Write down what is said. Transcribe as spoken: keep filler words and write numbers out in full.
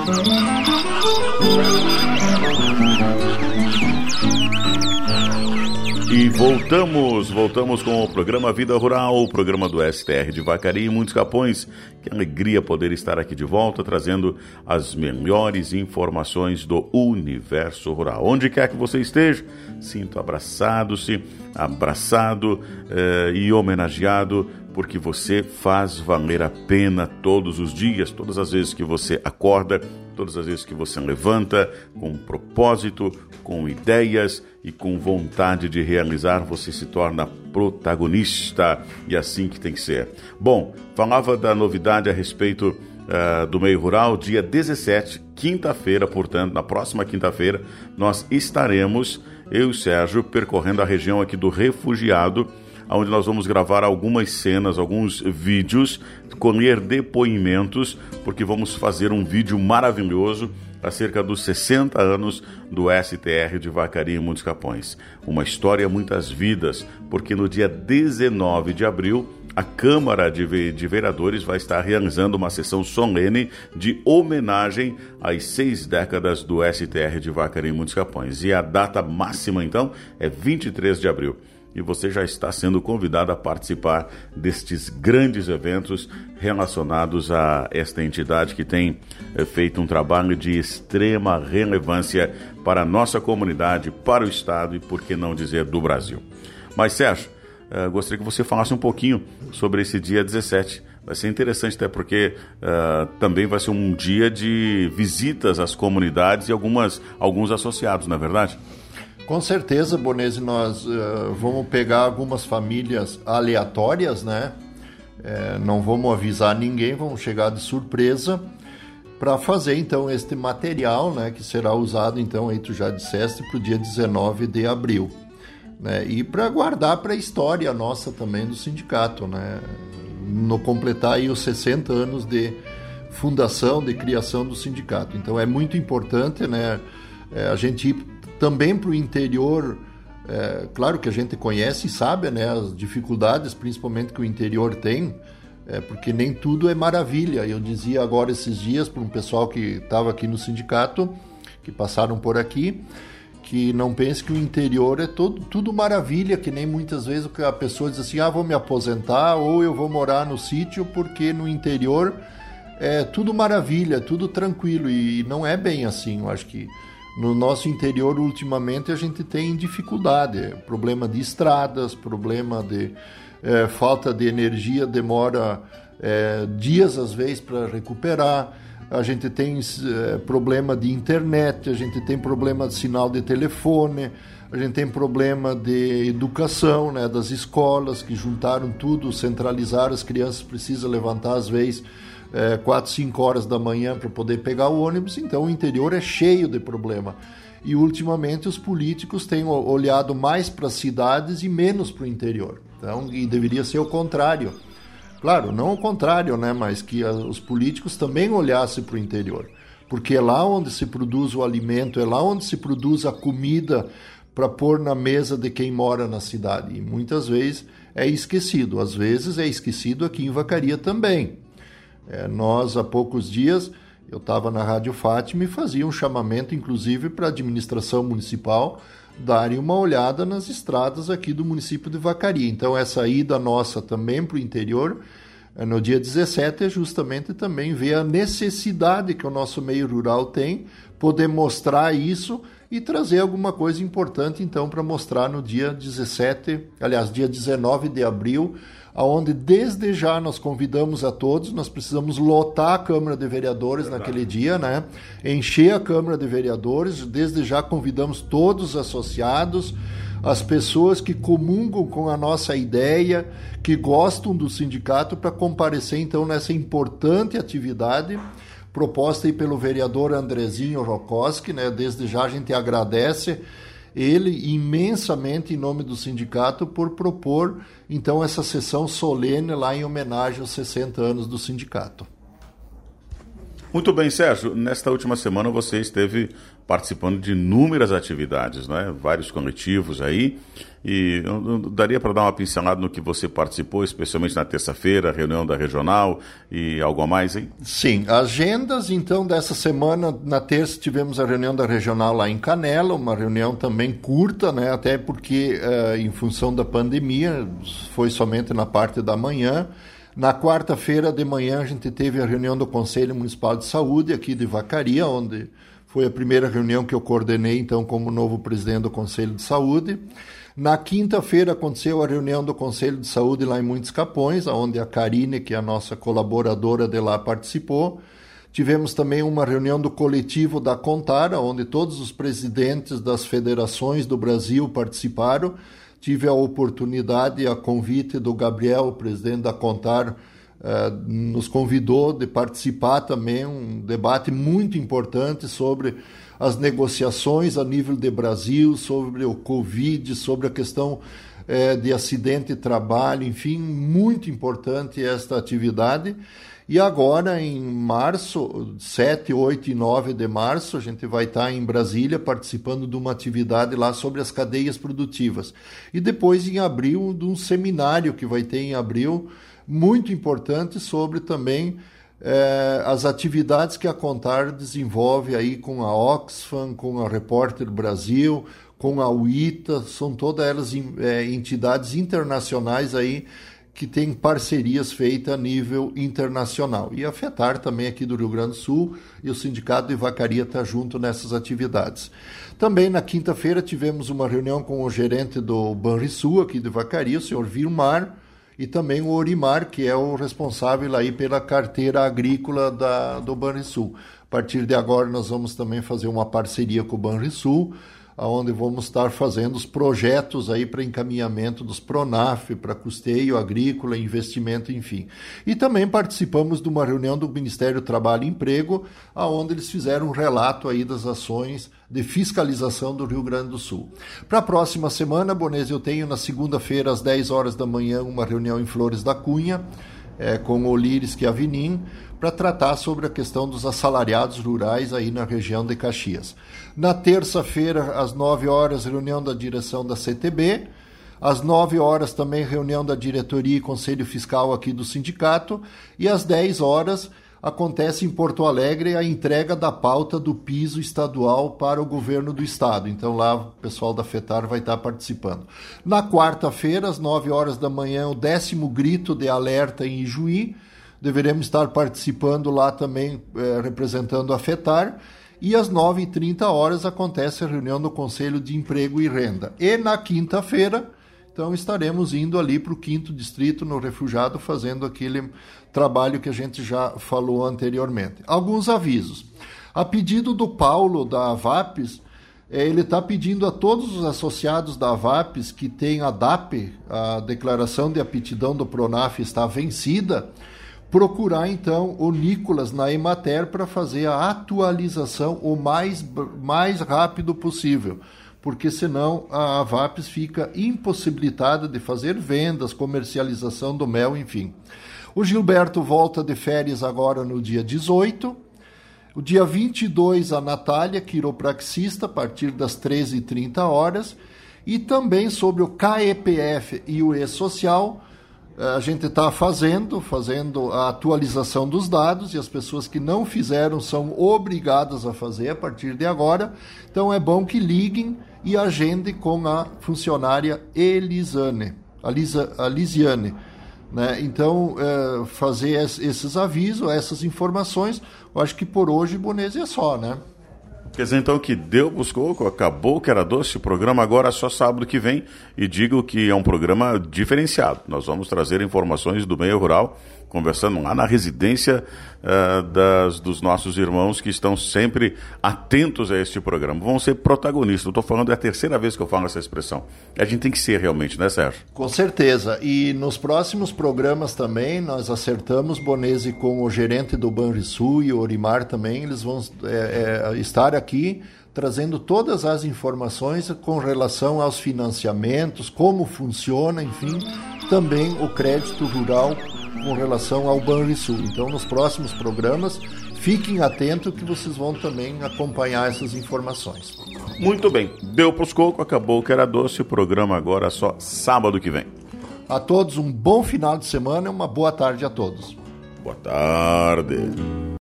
E voltamos, voltamos com o programa Vida Rural, o programa do S T R de Vacaria e Muitos Capões. Que alegria poder estar aqui de volta, trazendo as melhores informações do universo rural. Onde quer que você esteja, sinto abraçado-se, abraçado eh, e homenageado, porque você faz valer a pena todos os dias, todas as vezes que você acorda, todas as vezes que você levanta, com propósito, com ideias e com vontade de realizar, você se torna protagonista, e assim que tem que ser. Bom, falava da novidade a respeito uh, do meio rural. Dia dezessete, quinta-feira, portanto, na próxima quinta-feira, nós estaremos, eu e o Sérgio, percorrendo a região aqui do Refugiado, onde nós vamos gravar algumas cenas, alguns vídeos, colher depoimentos, porque vamos fazer um vídeo maravilhoso acerca dos sessenta anos do S T R de Vacaria e Muitos Capões. Uma história, muitas vidas, porque no dia dezenove de abril, a Câmara de Vereadores vai estar realizando uma sessão solene de homenagem às seis décadas do S T R de Vacaria e Muitos Capões. E a data máxima, então, é vinte e três de abril. E você já está sendo convidado a participar destes grandes eventos relacionados a esta entidade que tem é, feito um trabalho de extrema relevância para a nossa comunidade, para o Estado e, por que não dizer, do Brasil. Mas, Sérgio, é, gostaria que você falasse um pouquinho sobre esse dia dezessete. Vai ser interessante, até porque uh, também vai ser um dia de visitas às comunidades e algumas, alguns associados, não é verdade? Com certeza, Bonese, nós uh, vamos pegar algumas famílias aleatórias, né? É, não vamos avisar ninguém, vamos chegar de surpresa para fazer, então, este material, né? Que será usado, então, aí tu já disseste, para o dia dezenove de abril. Né? E para guardar para a história nossa também do sindicato, né? No completar aí os sessenta anos de fundação, de criação do sindicato. Então, é muito importante, né? É, a gente ir também para o interior, é, claro que a gente conhece e sabe, né, as dificuldades, principalmente que o interior tem, é, porque nem tudo é maravilha. Eu dizia agora esses dias para um pessoal que estava aqui no sindicato, que passaram por aqui, que não pense que o interior é todo, tudo maravilha, que nem muitas vezes a pessoa diz assim, ah, vou me aposentar ou eu vou morar no sítio, porque no interior é tudo maravilha, tudo tranquilo, e não é bem assim. Eu acho que no nosso interior, ultimamente, a gente tem dificuldade, problema de estradas, problema de é, falta de energia, demora é, dias, às vezes, para recuperar. A gente tem é, problema de internet, a gente tem problema de sinal de telefone, a gente tem problema de educação, né, das escolas, que juntaram tudo, centralizaram, as crianças precisam levantar, às vezes, É, quatro, cinco horas da manhã para poder pegar o ônibus. Então o interior é cheio de problema. E ultimamente os políticos têm olhado mais para as cidades e menos para o interior. Então, e deveria ser o contrário. Claro, não o contrário, né? Mas que a, os políticos também olhassem para o interior. Porque é lá onde se produz o alimento, é lá onde se produz a comida para pôr na mesa de quem mora na cidade. E muitas vezes é esquecido. Às vezes é esquecido aqui em Vacaria também. É, nós, há poucos dias, eu estava na Rádio Fátima e fazia um chamamento, inclusive, para a administração municipal darem uma olhada nas estradas aqui do município de Vacaria. Então, essa ida nossa também para o interior, no dia dezessete, é justamente também ver a necessidade que o nosso meio rural tem, poder mostrar isso e trazer alguma coisa importante, então, para mostrar no dia dezessete, aliás, dia dezenove de abril, onde desde já nós convidamos a todos, nós precisamos lotar a Câmara de Vereadores Verdade. Naquele dia, né? Encher a Câmara de Vereadores, desde já convidamos todos os associados, as pessoas que comungam com a nossa ideia, que gostam do sindicato, para comparecer então nessa importante atividade proposta aí pelo vereador Andrezinho Rokoski, né? Desde já a gente agradece ele imensamente em nome do sindicato por propor então essa sessão solene lá em homenagem aos sessenta anos do sindicato. Muito bem, Sérgio. Nesta última semana você esteve participando de inúmeras atividades, né? Vários coletivos aí. E daria para dar uma pincelada no que você participou, especialmente na terça-feira, reunião da regional e algo a mais, hein? Sim, agendas, então, dessa semana, na terça tivemos a reunião da regional lá em Canela, uma reunião também curta, né? Até porque, uh, em função da pandemia, foi somente na parte da manhã. Na quarta-feira de manhã a gente teve a reunião do Conselho Municipal de Saúde aqui de Vacaria, onde foi a primeira reunião que eu coordenei, então, como novo presidente do Conselho de Saúde. Na quinta-feira aconteceu a reunião do Conselho de Saúde lá em Muitos Capões, onde a Karine, que é a nossa colaboradora de lá, participou. Tivemos também uma reunião do coletivo da Contara, onde todos os presidentes das federações do Brasil participaram. Tive a oportunidade, a convite do Gabriel, o presidente da Contar, eh, nos convidou de participar também, um debate muito importante sobre as negociações a nível de Brasil, sobre o Covid, sobre a questão eh, de acidente de trabalho, enfim, muito importante esta atividade. E agora, em março, sete, oito e nove de março, a gente vai estar em Brasília participando de uma atividade lá sobre as cadeias produtivas. E depois, em abril, de um seminário que vai ter em abril, muito importante, sobre também eh, as atividades que a Contar desenvolve aí com a Oxfam, com a Repórter Brasil, com a U I T A, são todas elas eh, entidades internacionais aí, que tem parcerias feitas a nível internacional. E a FETAR também aqui do Rio Grande do Sul e o Sindicato de Vacaria está junto nessas atividades. Também na quinta-feira tivemos uma reunião com o gerente do Banrisul aqui de Vacaria, o senhor Vilmar, e também o Orimar, que é o responsável aí pela carteira agrícola da, do Banrisul. A partir de agora nós vamos também fazer uma parceria com o Banrisul, onde vamos estar fazendo os projetos aí para encaminhamento dos PRONAF, para custeio agrícola, investimento, enfim. E também participamos de uma reunião do Ministério do Trabalho e Emprego, onde eles fizeram um relato aí das ações de fiscalização do Rio Grande do Sul. Para a próxima semana, Bonese, eu tenho na segunda-feira, às dez horas da manhã, uma reunião em Flores da Cunha, é, com o Líris Chiavinim, para tratar sobre a questão dos assalariados rurais aí na região de Caxias. Na terça-feira, às nove horas, reunião da direção da C T B. Às nove horas, também reunião da diretoria e conselho fiscal aqui do sindicato. E às dez horas, acontece em Porto Alegre a entrega da pauta do piso estadual para o governo do estado. Então lá o pessoal da FETAR vai estar participando. Na quarta-feira, às nove horas da manhã, o décimo grito de alerta em Ijuí. Deveremos estar participando lá também, eh, representando a FETAR. E às nove e trinta horas acontece a reunião do Conselho de Emprego e Renda. E na quinta-feira, então, estaremos indo ali para o quinto distrito, no Refugiado, fazendo aquele trabalho que a gente já falou anteriormente. Alguns avisos. A pedido do Paulo, da AVAPES, ele está pedindo a todos os associados da AVAPES que têm a D A P, a declaração de aptidão do PRONAF está vencida, procurar, então, o Nicolas na Emater para fazer a atualização o mais, mais rápido possível, porque senão a AVAPES fica impossibilitada de fazer vendas, comercialização do mel, enfim. O Gilberto volta de férias agora no dia dezoito. O dia vinte e dois, a Natália, quiropraxista, a partir das treze e trinta horas. E também sobre o K E P F e o E-Social, a gente está fazendo, fazendo a atualização dos dados e as pessoas que não fizeram são obrigadas a fazer a partir de agora. Então é bom que liguem e agendem com a funcionária Elisane, a, Lisa, a Lisiane. Né? Então, é, fazer esses avisos, essas informações, eu acho que por hoje, Bonese, é só, né? Quer dizer, então, que deu, buscou, acabou, que era doce, o programa agora é só sábado que vem, e digo que é um programa diferenciado. Nós vamos trazer informações do meio rural, conversando lá na residência uh, das, dos nossos irmãos que estão sempre atentos a este programa. Vão ser protagonistas. Eu estou falando, é a terceira vez que eu falo essa expressão. A gente tem que ser realmente, né, Sérgio? Com certeza. E nos próximos programas também, nós acertamos, Bonese, com o gerente do Banrisul e o Orimar também, eles vão é, é, estar aqui trazendo todas as informações com relação aos financiamentos, como funciona, enfim, também o crédito rural com relação ao Banrisul. Então, nos próximos programas, fiquem atentos que vocês vão também acompanhar essas informações. Muito bem, deu pros cocos, acabou o que era doce, o programa agora só sábado que vem. A todos um bom final de semana e uma boa tarde a todos. Boa tarde.